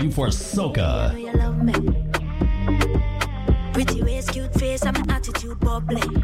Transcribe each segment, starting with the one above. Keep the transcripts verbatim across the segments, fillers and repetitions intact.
time for soca. You know you love me. Pretty waist, cute face, and my attitude bubbly.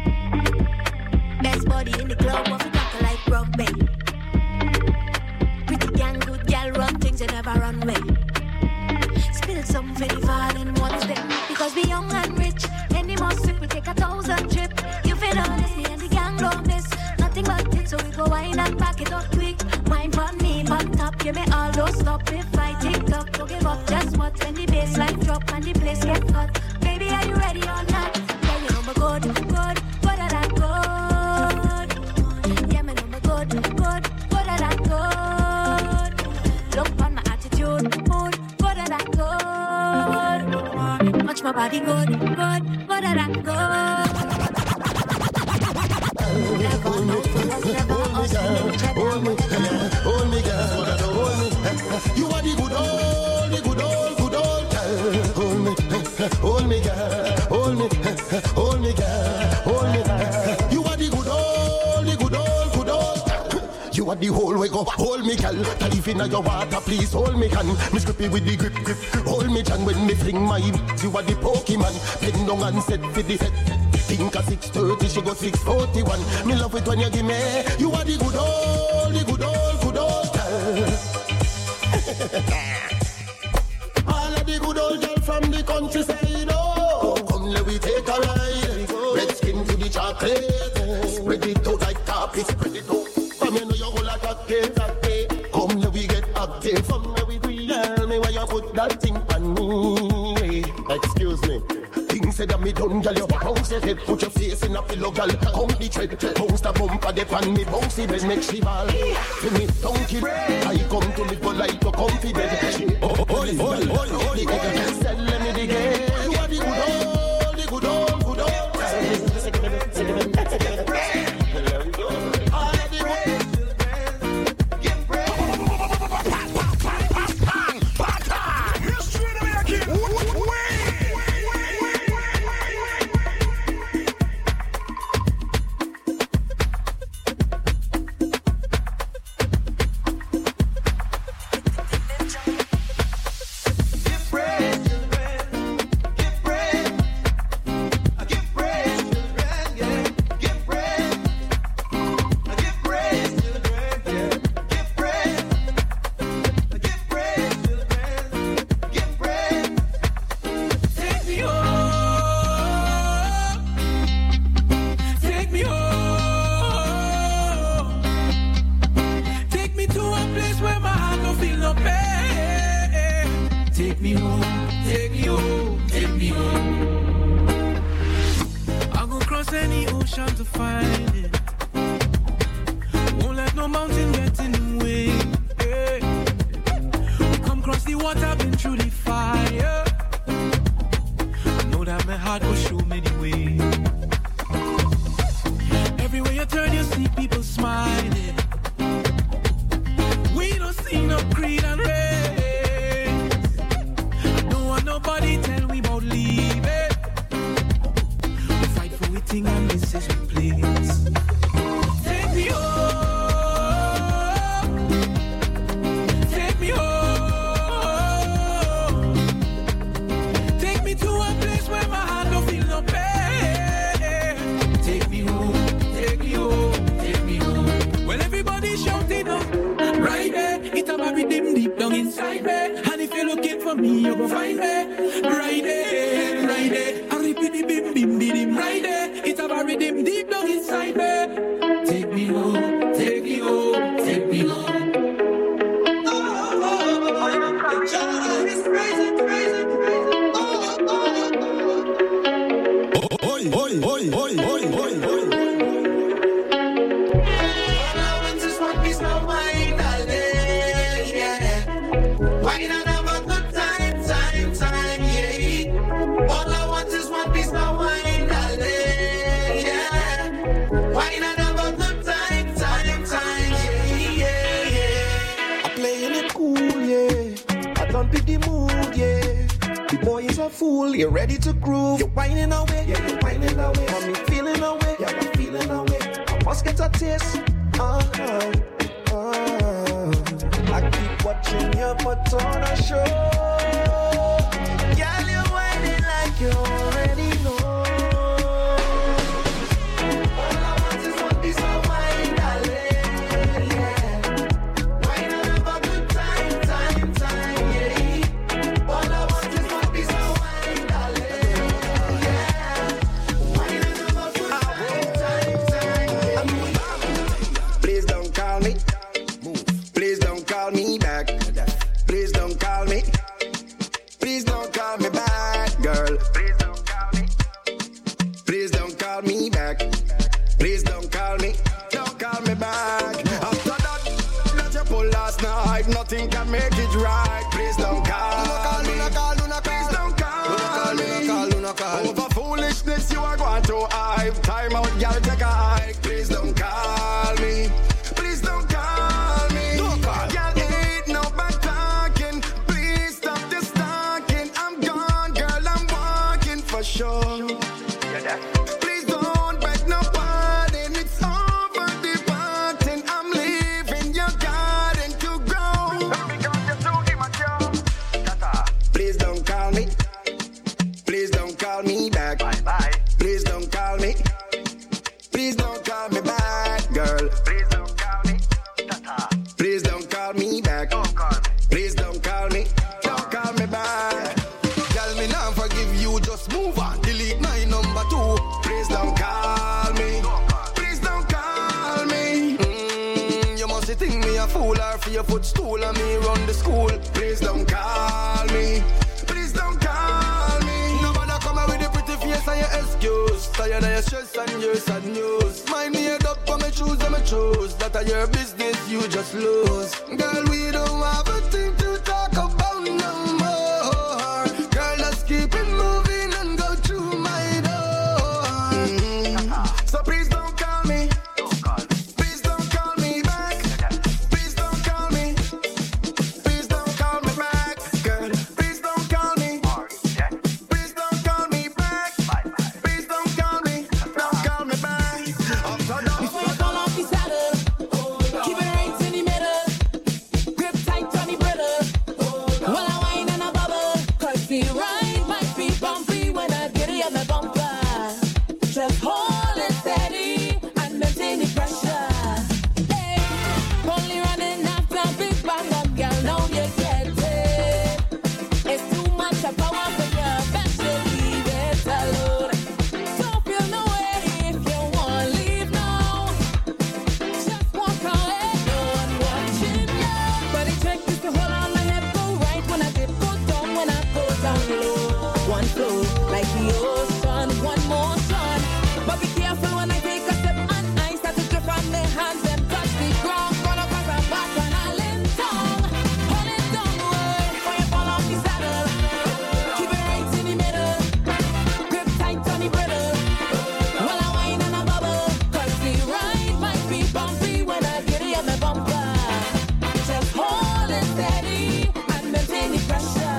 Best body in the club, off the tackle like rugby. Pretty gang, good gal, run things you never run away. Spill some for the fall in one step. Because we young and rich, any more sip, we take a thousand trip. You feel honest, me and the gang love this. Nothing but it, so we go wine and back it up quick. Wine for me, back top, give me all those stop. If I take up, don't give up, just watch when the bassline drop and the place get hot. Baby, are you ready or not? Yeah, you know me good, good, good at that good. Yeah, me know me good, good, good at that good. Look on my attitude, mood, good at that good. Watch my body good, good, good at that good. Never know for us, never us, hold me, hold me, girl, hold me. You are the good old, the good old, good old girl. Hold me, hold me, girl, hold me, hold me, girl, hold me. You are the good old, the good old, good old. You are the whole way go, hold me, girl. Dive in your water, please hold me, can. Me scrippy with the grip, grip. Hold me, John, when me fling my. You are the Pokemon, bend down and set for the set. Think at six thirty, she go six forty-one. Me love it when you give me. You are the good old, the good old, good old girl. All of the good old girl from the countryside. Oh, come let we take a ride. Red skin to the chocolate. Spread it out like carpet. Spread it out. Come here, know you hold like a cake, a cake. Come let we get active. From where we do. Tell me why you put that thing on me. Excuse me. Say that me done, girl, you bounce your head. Put your face in a pillow, girl. Come the tread. Bounce the bumper, the pan me bounce the bed. Make she ball. To me, donkey. I come to me for like to comfy bed. She, oh, oh, oh, oh, oh, oh, oh. Sell me the game. You are the good old, the good old, good old. You're ready to groove. You're whining away. Yeah, you're whining away. Got me feeling away. Yeah, I'm feeling away. I must get a taste. Uh-huh. Uh-huh. I I keep watching you put on a show. Girl, you're whining like you already know. All I want is one piece of mind, darling. Yeah. Wine and have a good time, time, time, yeah. All I want is one piece of mind, darling. Yeah. Wine and have a good time, time, time, yeah. Please don't call me. Please don't call me back. Please don't call me. Please don't call me back, girl. Please don't call me. Please don't call me back. Please don't call me. Don't call me back. After that, that you pulled last night, nothing can make it right. Please don't call me. Please don't call me. Over foolishness, you are going to hype. Time out, girl, take a hike. Please don't call me. Please don't call me. Don't call. Girl, ain't no back talking. Please stop this talking. I'm gone, girl, I'm walking for sure. Please don't beg no pardon. It's over the parting. I'm leaving your garden to grow. Please don't call me. Please don't call me back. Bye bye. Please don't call me. Please don't call me back, girl. Please don't call me. Please don't call me back. Don't call me. Please don't call me. Don't call me back. Tell me now, forgive you. Just move on. Delete my number too. Please don't call me. Please don't call me. Mm, you must think me a fool or for your footstool and me run the school. Please don't call me. Please don't call me. Nobody come out with your pretty face and your excuse. Tired of your stress and your sad news. Mind me head up for me choose and me choose. That are your business, you just lose. Girl, we don't have a thing to talk about no more. Girl, let's keep it moving and go through my door. Mm-hmm. So please don't call me. Don't call me. Please don't call me back. Please don't call me. Please don't call me back, girl. Please don't call me. Please don't call me back. Please don't call me. Don't call me back. Before you fall off the saddle, keep it right in the middle. Grip tight on the brittle. While I whine and I bubble, 'cause the ride might be bumpy when I get it on my bumper. Just hold it steady and maintain the pressure. Hey, only running after big bang up, girl, now you get it. It's too much of power for you, best to leave it alone. Don't feel no way if you want leave now. Just walk away, no one watching you. But it check is to hold on my head, go right when I dip, go down when I go down low. One flow like the ocean, one motion. But be careful when I take a step on ice, I took it from the hands and touch the ground. Gonna cause a back and I lean down. Hold it down, way before you fall off the saddle. Keep it right in the middle. Grip tight on the brittle. While I whine and I bubble, 'cause the ride might be bumpy when I get it on my bumper. Just hold it steady and maintain the pressure.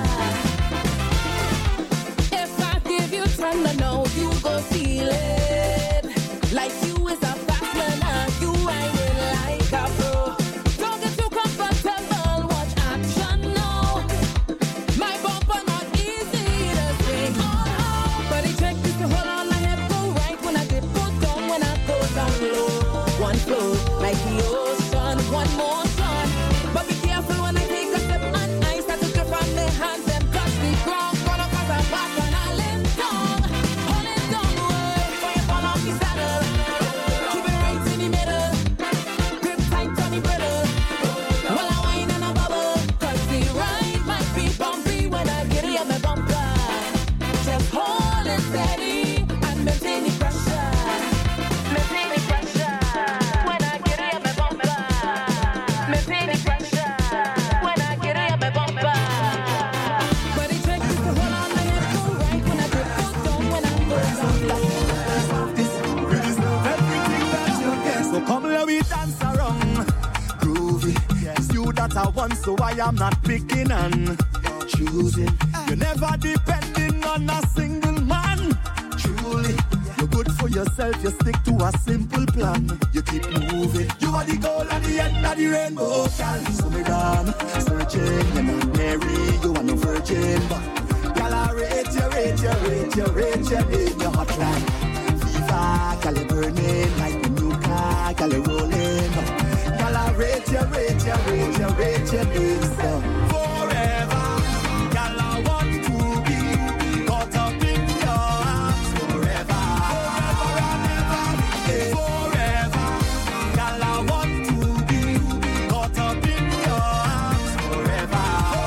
If I give you time to know, you go feel it. Like you is a fast learner, you ride it like a pro. Don't get too comfortable, watch action now. My bumper not easy to swing on out. But it check is to hold on my head, go right when I dip, go down when I go down low. One flow like the ocean, one motion. But be careful when I take a step on ice, I took it from the hands and touch the ground. Gonna cause a back and I lean down. Hold it down, way before you fall off the saddle. Keep it right in the middle. Grip tight on the brittle. While I whine and I bubble, 'cause the ride might be bumpy when I get it on my bumper. Just hold it steady and maintain the pressure. Maintain the pressure when I get it on my bumper. Maintain the pressure when I get it on my bumper. But it check is to hold on my head, go right when I dip, go down when I go down. You deserve everything that you get. So come let we dance around. Groovy. It's you that I want, so I am not picking and choosing. You're never depending on a single man. Truly, you're good for yourself. You stick to a simple plan. You keep moving. You are the goal at the end of the rainbow, girl. So me down, searching, you're not married, you are no virgin, but girl, I rate you, rate you, rate you, rate you in your hotline. FIFA, girl, you burning like the new car, girl, you rolling. Girl, I rate you, rate you, rate you, rate you in so forever. Girl, I want to be caught up in your arms forever, forever and ever, yeah. Forever. Girl, I want to be caught up in your arms forever,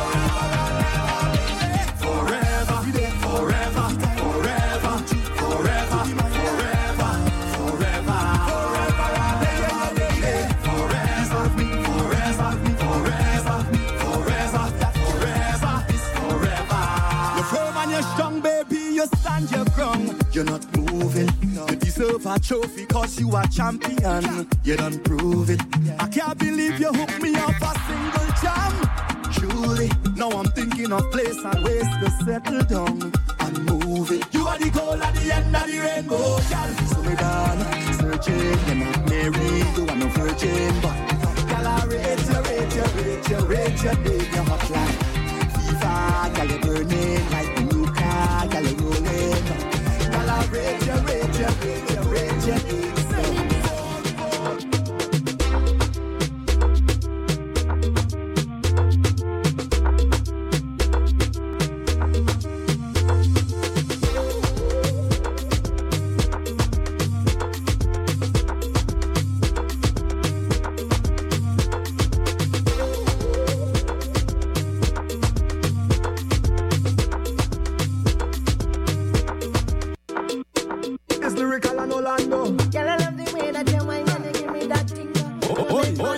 forever and ever, forever, forever, forever, forever, forever, forever, forever and ever, yeah. Forever, forever, forever, forever, forever, forever. You're firm and you're strong, baby. You stand your ground. You're not moving. You deserve a trophy cause you are champion. You done prove it. I can't believe you hooked me up a single jam. Truly, now I'm thinking of place and ways to settle down and move it. You are the goal at the end of the rainbow, girl. So me down, searching, you're not married, you are no virgin, but girl, I rate you, rate you, rate you, rate you, baby, your hotline. FIFA, girl, you burning like the new car, girl, you rolling. Girl, I rate you, rate you, rate you, rate you, rate you. It's lyrical and Orlando. Girl, I love the way that you whine and you give me that thing. Oh, oh, oh, oh,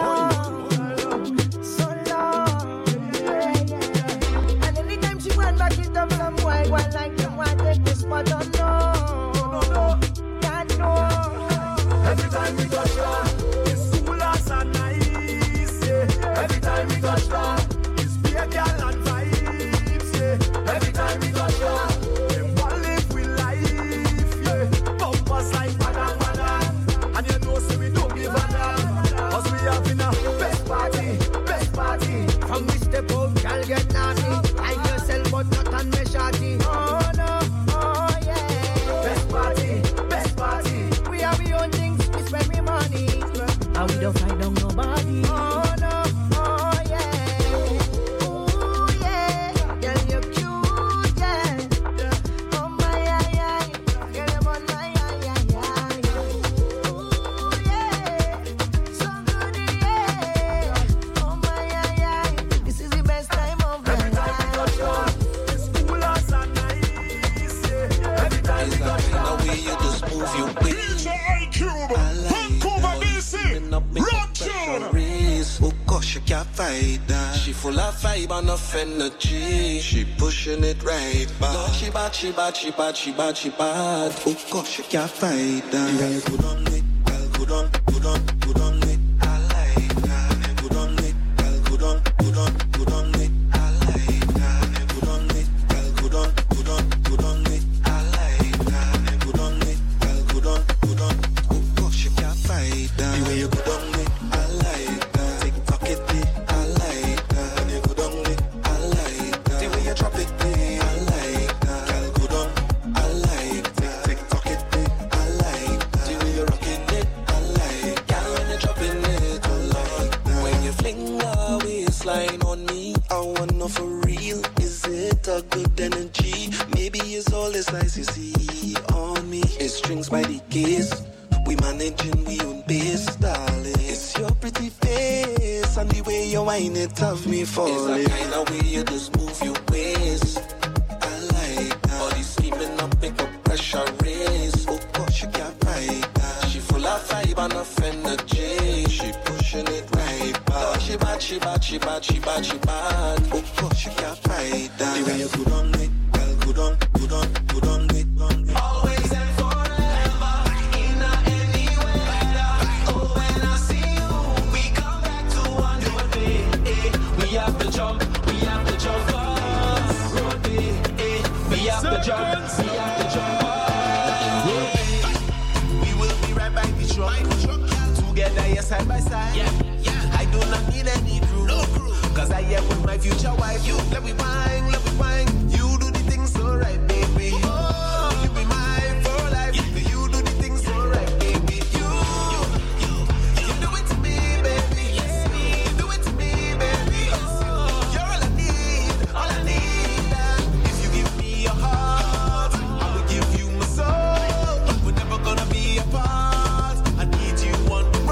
So long, yeah, yeah. And anytime she went back it up some white one like them want take this spot on no, no, no, God no. Every time we touch her, it's cool as and nice, yeah. Every time we touch her, it's beer girl and vibes, yeah. Every time we touch her, them want live with life, yeah. Bump us like madam, madam. And you know so we don't give a damn, cause we having a best party, best party. From we step out, girl get naughty. Hide yourself but not on me shawty. Oh no, oh yeah. Best party, best party. We have we own things, we spend we money. And we don't fight on nobody. Oh no, oh yeah. Ooh yeah, girl you're cute, yeah. Oh my yeah, yeah. Girl you're on my yeah, yeah, yeah. Ooh yeah, so good yeah. Oh my yeah, yeah. This is the best time of my Every time we touch her, life. it's cool as and nice, yeah. Every time we touch her, The way you just move your way. Vancouver, B C, Rock Tune. Oh gosh, you can't fight that. She full of vibe and of energy. She pushing it right back. Lord, she bad, she bad, she bad, she bad, she bad. Oh gosh, you can't fight that. Girl, good on it, girl, good on, good on, good on it. I like that. Good on it, girl, good on, good on, good on it. I like that. Good on it, girl, good on, good on, good on it. I like that. Good on it, girl, good on, good on. Oh gosh, you can't fight that. The way you good on it, I like that. Tick tock it, I like that. When you good on it, I like that. The way you drop it, I like that. Girl, good on, I like that. Tick tock it, I like that. The way you rocking it, I like. Girl, when you dropping it, I like that. When you fling a waistline on me, I wanna know for real, is it a good energy? Maybe it's all as nice you see on me. It's strings by the case. We managing we own base, darling. It's your pretty face and the way you whine it have me falling. It's the kind of way you just move your waist. I like that. Body steaming up, make up pressure raise. Oh gosh, you can't fight that. She full of vibe and of energy. She pushing it right back. Lord, she bad, she bad, she bad, she bad, she bad. Oh gosh, you can't fight that. The way you good on it, girl, good on, good on, good on it, on it. Always and forever, in a any weather. Oh, when I see you, we come back to one road day. Eh. We have to jump, we have to jump off road day. Eh. We have to jump, we have to jump off road day. We will be right by the truck. together, yeah, side by side. Yeah, yeah. I do not need any crew. No crew. Cause I am with my future wife. You let me wine, let me wine. You do the things so right, baby. Oh, you be mine for life. Yeah. You do the things so right, baby. You, you, you, you do it to me, baby. Yes, me. Do it to me, baby. Oh, you're all I need, all I need. If you give me your heart, I will give you my soul. We're never gonna be apart. I need you on the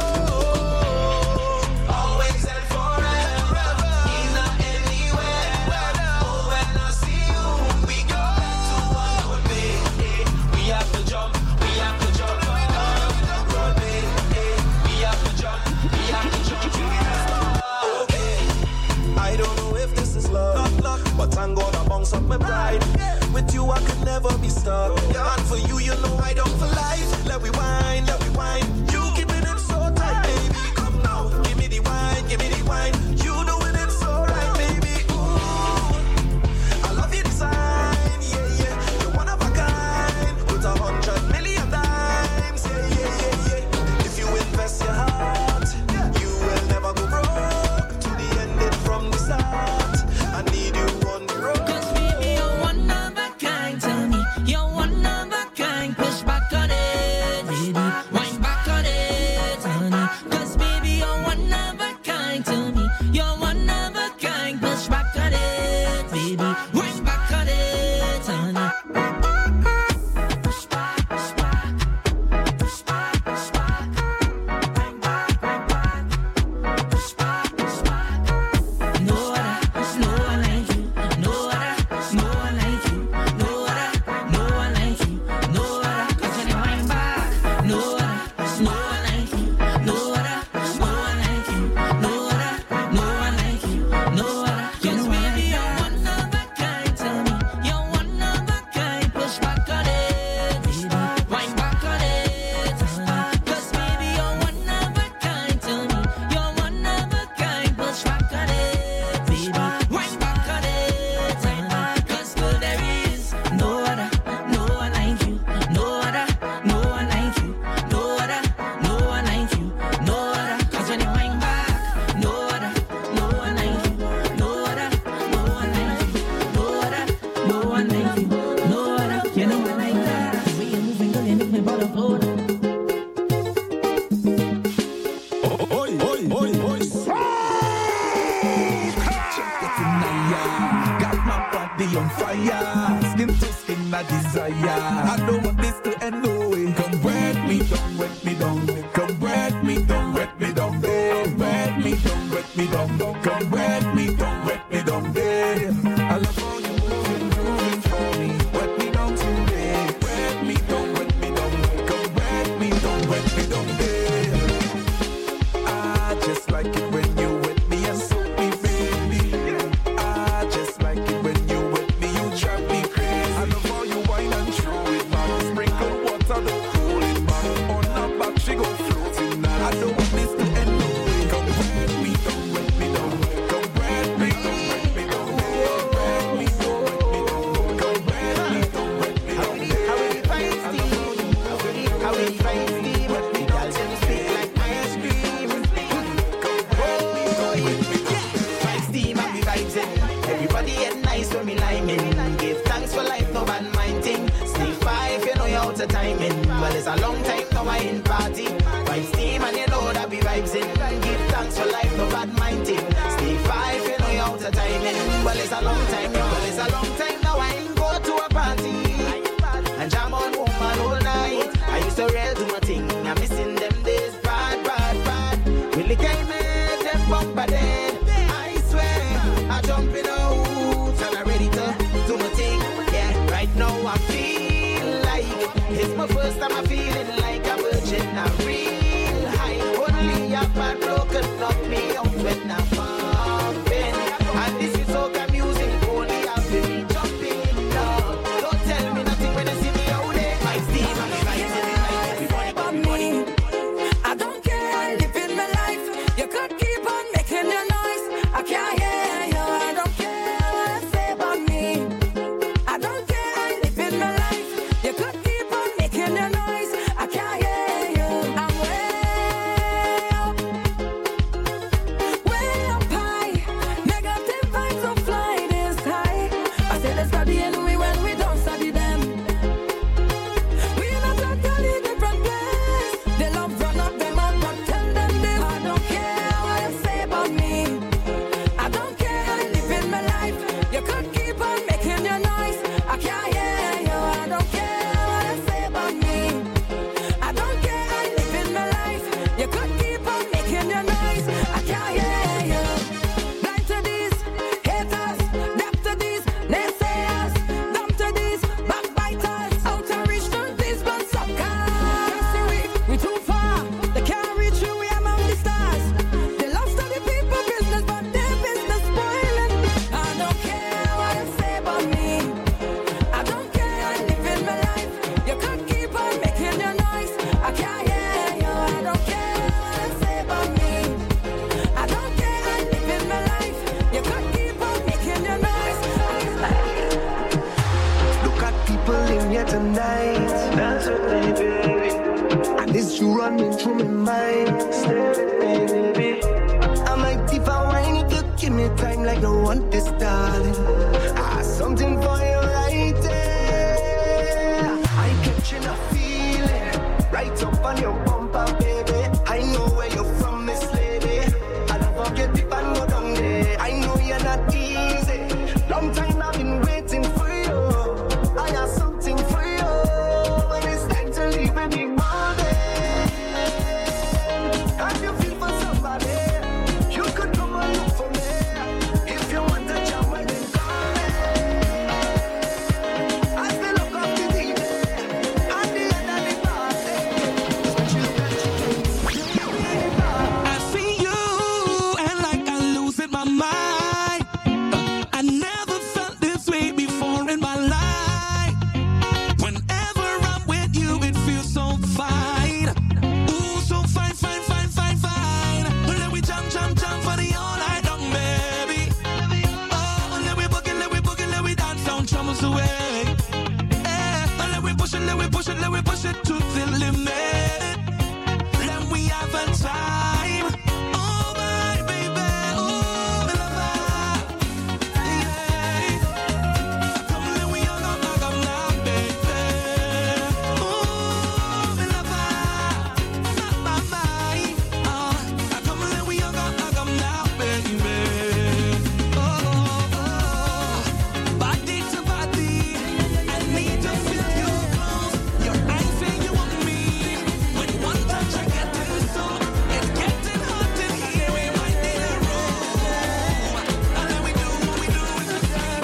road, always and forever, in or anywhere. Oh, when I see you, we go back to one road, baby. We have to jump, we have to jump. Road, baby. We have to jump, we have to jump. Okay. I don't know if this is love, but thank God I bounce up my pride. With you I could never be stuck. And for you, you know I don't for life. Let me wine, let me wine. You keeping it so tight, baby. Come now, give me the wine, give me the wine. You doing it so right, baby. Ooh, I love your design, yeah, yeah. You're one of a kind, with a hundred million dimes, yeah, yeah, yeah, yeah. If you invest your heart, you will never go broke. To the ending from the start, I need you on the road. Cause baby, you're one of a kind. Tell me, you're one of a kind. Push back on it, baby. Wind back on it, honey. Cause baby, you're one of a kind. Tell me, you're one of a kind. Push back on it, baby. Wind back on it, honey. Push back, push back. Push back, push back. Wind back, wind back. Push back, push back. No other, no one like you. No other, no one like you. No other, no one like you. No other, 'cause when you wind back, no other, no one like you. No other, no one like you. No other, no one like you. No other, 'cause baby you're one of a kind. Tell me, you're one of a kind. Push back on it, baby. Wind back on it, honey. 'Cause baby you're one of a kind. Tell me, you're one of a kind. Push back on it, baby. Wind back on it, honey. 'Cause girl, there is no other, no one like you. No other, no one like you. No other, no one like you. No other, 'cause when you wind back, no other, no one like you. No other, no one like you. No other, no one like you. No other, you know I like that. The way you're moving, girl, you make me bottle float. Oi, oi, oi, oi. Got my body on fire, skin to skin, I desire. I don't want this to end no way. Come wet me, don't wet me down. Come wet me, don't wet me down. Come wet me, don't wet me down. Come wet me, don't wet me down. I love how you moving, moving for me. Wet me down today. Wet me, don't wet me down. Come wet me, don't wet me down. I just like it when you wet me and soak me, baby. I just like it when you wet me, you drive me crazy. I love how you whine and throw it back. Sprinkle water, the cool it back. On her back, she go floating now. I don't want this to end no way. Come wet me, don't wet me down. Come wet me, don't wet me down. Come wet me, don't wet me down. Come wet me, don't wet me down. How will you find steam? How will you find steam? The girls them speak like ice cream. Oh yeah, find steam and we vibes in. Everybody get nice when we liming. Give thanks for life, no bad mind thing. Stay five, you know you're out of timing. Well, it's a long time now I in party. Find steam and you know that we vibes in. Give thanks for life, no bad mind thing. Stay five, you know you're out of timing. Well, it's a long time now. Well, it's a long time now I ain't go to a party and jam on woman all night. I used to real do my thing. I'm missing them days, bad, bad, bad. Really can't make them bump a dead. I swear, I jump in a hoops and I'm ready to do my thing. Yeah, right now I feel like it's my first time I'm feeling like a virgin. I'm real high. Only a bad broken knock me out when I'm pumping. And this is soca music, go mind. Stay with me, baby. I might tip a wine if you give me time like no one this darling. Ah, something for you right there. I catching a feeling right up on your bumper, baby. I know where you're from, Miss Lady. I don't forget if I go down there. I know you're not easy. Long time I've been waiting for you. I have something for you. When it's time to leave me, big morning. Have you feel for somebody? You could come and look for me. If you want to jam, well then call me. I still look up the T V at the end of the party. I see you and like I'm losing my mind. I never felt this way before in my life. Whenever I'm with you, it feels so fine. Ooh, so fine, fine, fine, fine, fine. Let we jump, jump, jump for the all night long, baby. Oh, let we book it, let we book it, let we dance down troubles away. Eh, let we push it, let we push it, let we push it to the limit. Let we have a time. Oh, my baby, oh, my lover. Yeah. Come let we hug up, hug up now, baby. Oh, my lover. My, my, my. Uh, come let we hug up, hug up now, baby. Oh, oh. Body to body. I need to feel you close. Your eyes say you want me. When one touch I get it so. It's getting hot in here. We might need a room. And then we do what we do with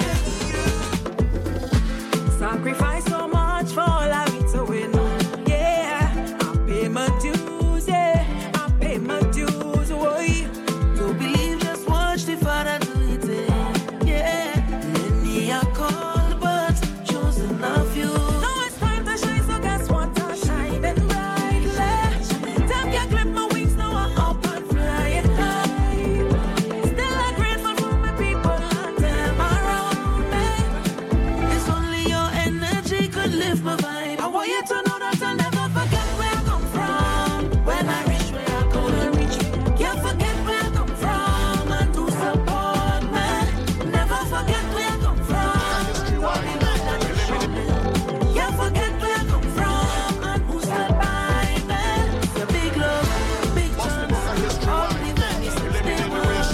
the Sacrifice so much for all of it to win. Yeah, I pay my dues, yeah, I pay my dues, boy. To believe, just watch the Father do it, eh. Yeah. Many are called, but chosen of you. Now it's time to shine, so guess what? I'm shining brightly. Time can clip my wings, now I'm up and flying high. Still I'm grateful for my people and them around me. It's only your energy could lift my vibe. I want you to know that I'll never forget where I come from. When I reach where I go to reach, can't forget where I come from and to support me. Never forget where I come from. Only man that is show me. Can't forget where I come from and who stood by me. Your big love, big chance, only when you sit still.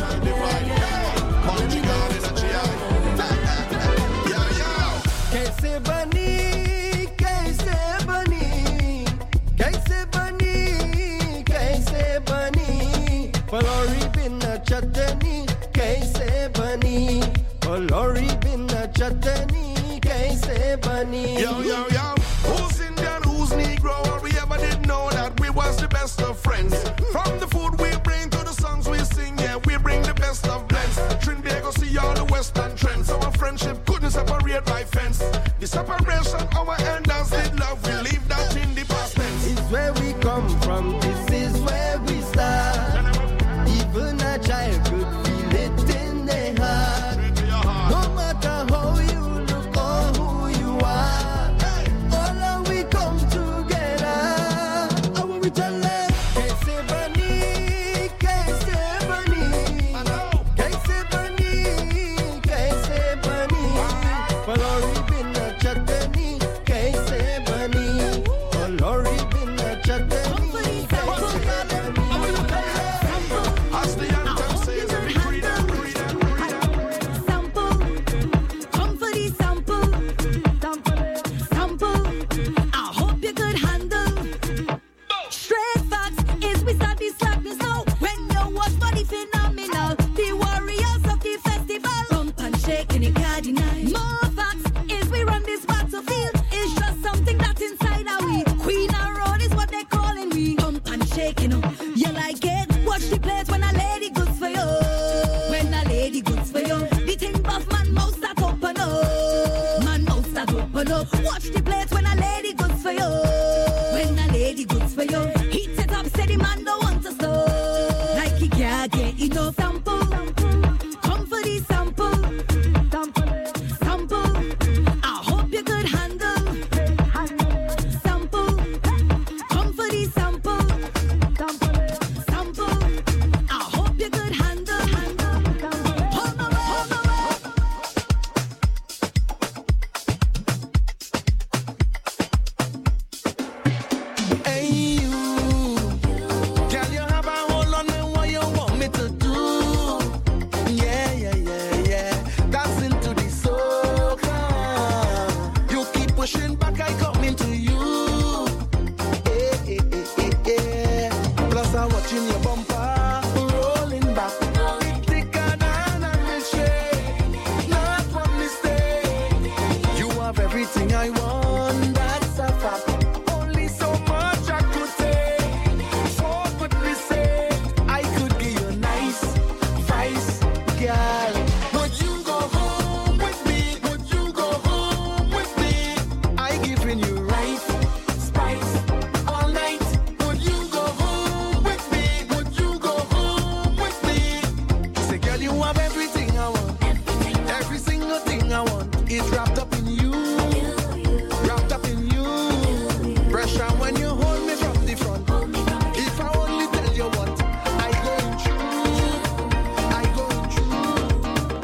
Kaise bani, kaise bani, kaise bani, kaise bani. Palori binna chutney, kaise bani. Palori binna chutney, kaise bani. Yo, yo, yo, who's Indian, who's Negro? Or we ever did know that we was the best of friends. From the food we bring to the songs we sing, yeah, we bring the best of blends. Trinidad see all the Western trends. Our friendship couldn't separate by fence. The separation, our elders did love. We leave that in the past tense. It's where we come from, this is where we start. Even a child could feel it in their heart. No matter how you look or who you are, all of we come together. I want we tell them, kaise bani, kaise bani, kaise bani, kaise bani. Palori bin in your bumper, rolling back. Thicker than a milkshake, not one mistake. You have everything I want, that's a fact. Only so much I could take. For goodness sake, I could give you a nice vice, girl. Would you go home with me? Would you go home with me? I giving you right spice all night. Would you go home with me? Would you go home with me? Say, girl, you have everything I want. Every single thing I want is wrapped up in you. Wrapped up in you. Pressure when you hold me from the front. If I only tell you what I going through, I going through.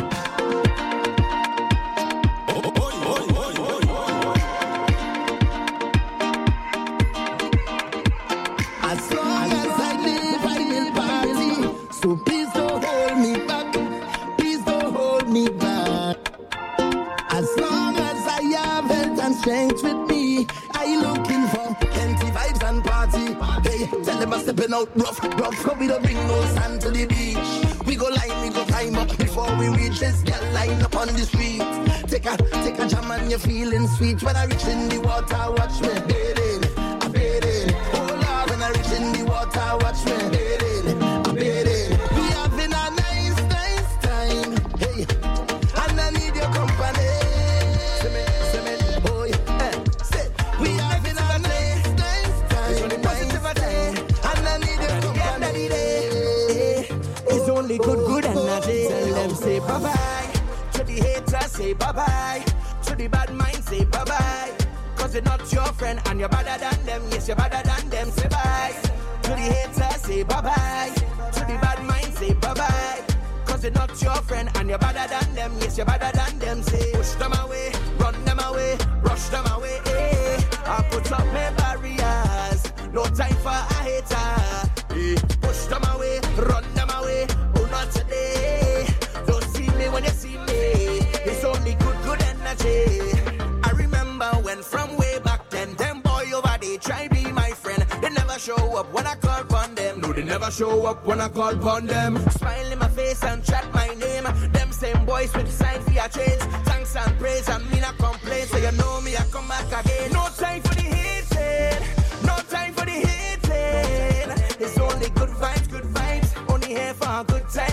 As long as I live, I will party. So please don't hold me back. Please don't hold me back. As long as I have health and strength with me, I looking for plenty vibes and party. Hey, tell them I'm stepping out rough, rough. Come we don't bring no sand to the beach. We go line, we go climb up before we reach this girl line up on the street. Take a, take a jam and you're feeling sweet. When I reach in the water, watch me bathing, I'm bathing. Oh Lord, when I reach in the water, watch me bathing, I'm bathing. We having a nice, nice time. Hey, and I need your company. Say me, say me, oh yeah. Eh, say, we having a nice, nice time. Nice time. And I need your company. It's only good, good energy. Tell them say bye-bye. To the haters say bye-bye. To the bad mind say bye-bye. Cause you're not your friend and you're better than them. Yes, you're better than them, say bye. To the haters say bye-bye. To the bad mind say bye-bye. Cause you're not your friend and you're better than them. Yes, you're better than them, say push them away, run them away, rush them away, eh. I put up my barriers, no time for a hater, eh. Push them away, run them away, oh not today. Don't see me when you see me, it's only good, good energy. I remember when from way back then, them boy over there try be my friend. They never show up when I call upon them. No, they never show up when I call upon them. Smile in my face and chat my name. Them same boys with the sign for your change. Thanks and praise and me not complain. So you know me, I come back again. No time for the hating, no time for the hating. It's only good vibes, good vibes. Only here for a good time.